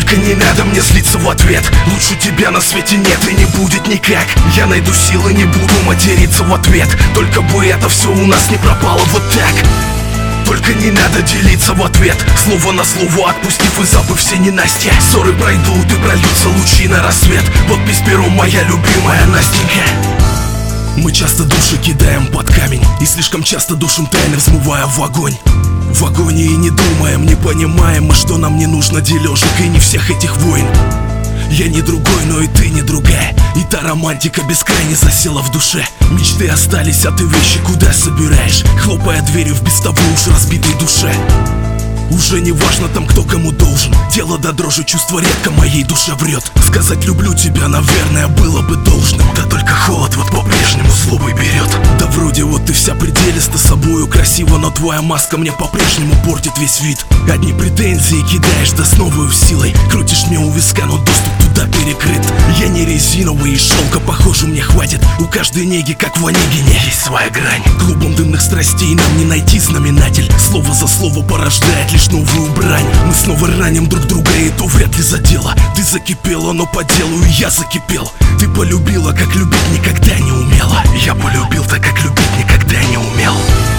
Только не надо мне злиться в ответ. Лучше тебя на свете нет и не будет никак. Я найду силы, не буду материться в ответ. Только бы это все у нас не пропало вот так. Только не надо делиться в ответ. Слово на слово отпустив и забыв все ненастья. Ссоры пройдут и прольются лучи на рассвет. Подпись пером моя любимая Настенька. Мы часто души кидаем под камень и слишком часто душим тайны, взмывая в огонь. В агонии не думаем, не понимаем мы, что нам не нужно дележек и не всех этих войн. Я не другой, но и ты не другая. И та романтика бескрайне засела в душе. Мечты остались, а ты вещи куда собираешь, хлопая дверью в без того уж разбитой душе. Уже не важно там, кто кому должен. Дело до дрожи, чувство редко моей душе врет. Сказать люблю тебя, наверное, было бы должным. Да только холод вот по-прежнему злобой берет. Да вроде вот ты вся пределиста собою красиво, но твоя маска мне по-прежнему портит весь вид. Одни претензии кидаешь, да с новой силой крутишь мне у виска, но доступ туда перекрыт. Я не резиновый, и шелка, похоже, мне хватит. У каждой неги, как в Онегине, есть своя грань. Клубом дымных страстей нам не найти знаменатель. Слово за слово порождает лишь новую брань. Мы снова раним друг друга, и то вряд ли задело. Ты закипела, но по делу и я закипел. Ты полюбила, как любить никогда не умела. Я полюбил так, как любить никогда не умел.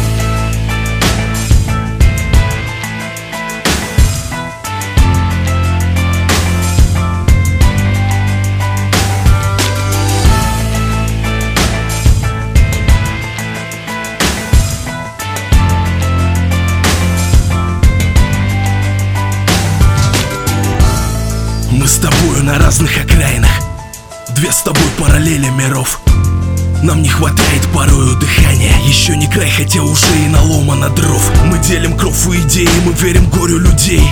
Мы с тобою на разных окраинах, две с тобой параллели миров. Нам не хватает порою дыхания, еще не край, хотя уже и наломано дров. Мы делим кровь и идеи, мы верим горю людей.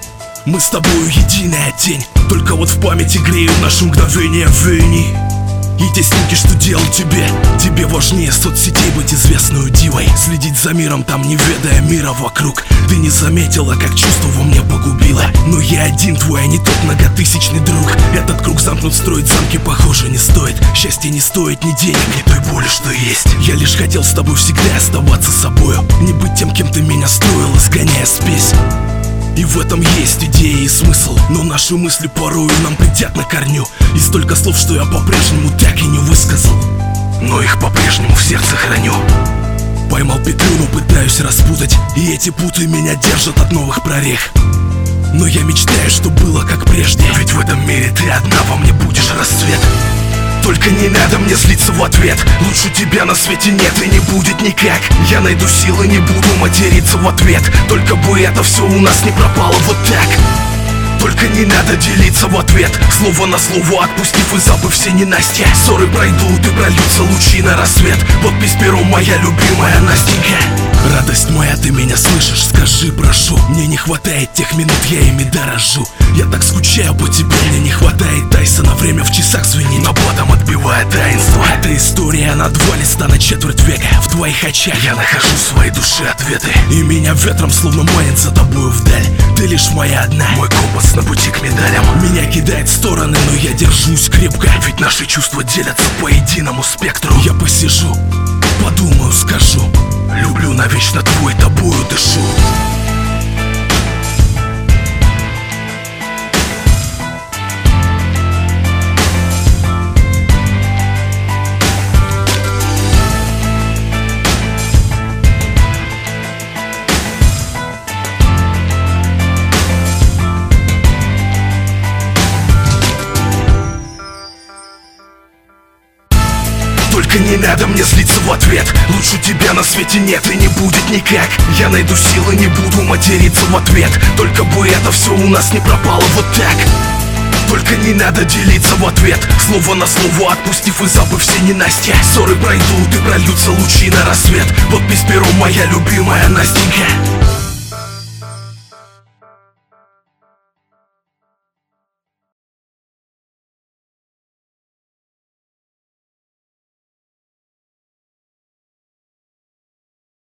Мы с тобою единая тень, только вот в памяти греют наши мгновения войны. И те снимки, что делал тебе важнее соцсетей быть известную дивой. Следить за миром там, не ведая мира вокруг. Ты не заметила, как чувство во мне погубило. Но я один твой, а не тот многотысячный друг. Этот круг замкнут, строить замки, похоже, не стоит. Счастье не стоит ни денег, ни той боли, что есть. Я лишь хотел с тобой всегда оставаться собою, не быть тем, кем ты меня строил, изгоняя спесь. И в этом есть идея и смысл, но наши мысли порою нам придят на корню. И столько слов, что я по-прежнему так и не высказал, но их по-прежнему в сердце храню. Поймал петлю, но пытаюсь распутать, и эти путы меня держат от новых прорех. Но я мечтаю, что было как прежде, ведь в этом мире ты одна, во мне будешь рассвет. Только не надо мне злиться в ответ. Лучше тебя на свете нет и не будет никак. Я найду силы, не буду материться в ответ. Только бы это все у нас не пропало вот так. Только не надо делиться в ответ. Слово на слово отпустив и забыв все ненастья. Ссоры пройдут и прольются лучи на рассвет. Подпись пером моя любимая Настенька. Радость моя, ты меня слышишь? Скажи, прошу. Мне не хватает тех минут, я ими дорожу. Я так скучаю по тебе, мне не хватает Тайсона. Время в часах звенит, но потом отбивает таинство. Эта история на 2 листа на четверть века. В твоих очах я нахожу в своей душе ответы. И меня ветром словно манит за тобою вдаль. Ты лишь моя одна, мой компас на пути к медалям. Меня кидает в стороны, но я держусь крепко, ведь наши чувства делятся по единому спектру. Я посижу, подумаю, скажу: люблю навечно твой, тобою дышу. Только не надо мне злиться в ответ. Лучше тебя на свете нет и не будет никак. Я найду силы, не буду материться в ответ. Только бы это все у нас не пропало вот так. Только не надо делиться в ответ. Слово на слово отпустив и забыв все ненастья. Ссоры пройдут и прольются лучи на рассвет. Подпись пером моя любимая Настенька.